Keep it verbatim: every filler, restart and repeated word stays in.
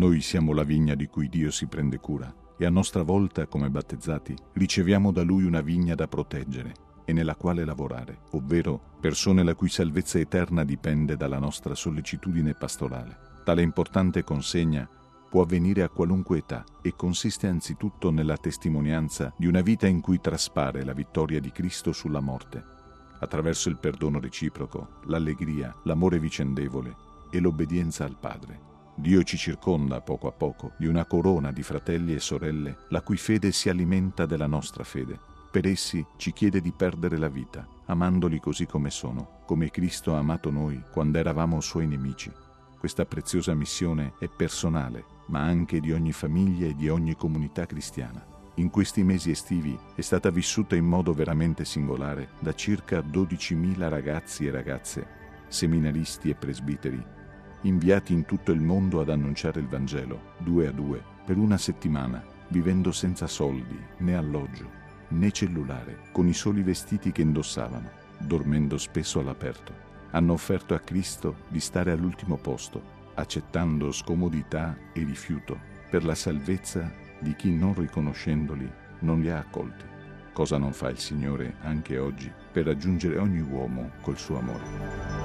Noi siamo la vigna di cui Dio si prende cura e a nostra volta, come battezzati, riceviamo da Lui una vigna da proteggere e nella quale lavorare, ovvero persone la cui salvezza eterna dipende dalla nostra sollecitudine pastorale. Tale importante consegna può avvenire a qualunque età e consiste anzitutto nella testimonianza di una vita in cui traspare la vittoria di Cristo sulla morte, attraverso il perdono reciproco, l'allegria, l'amore vicendevole e l'obbedienza al Padre. Dio ci circonda poco a poco di una corona di fratelli e sorelle la cui fede si alimenta della nostra fede. Per essi ci chiede di perdere la vita, amandoli così come sono, come Cristo ha amato noi quando eravamo Suoi nemici. Questa preziosa missione è personale, ma anche di ogni famiglia e di ogni comunità cristiana. In questi mesi estivi è stata vissuta in modo veramente singolare da circa dodicimila ragazzi e ragazze, seminaristi e presbiteri, inviati in tutto il mondo ad annunciare il Vangelo, due a due, per una settimana, vivendo senza soldi, né alloggio, né cellulare, con i soli vestiti che indossavano, dormendo spesso all'aperto. Hanno offerto a Cristo di stare all'ultimo posto, accettando scomodità e rifiuto per la salvezza di chi, non riconoscendoli, non li ha accolti. Cosa non fa il Signore anche oggi per raggiungere ogni uomo col suo amore?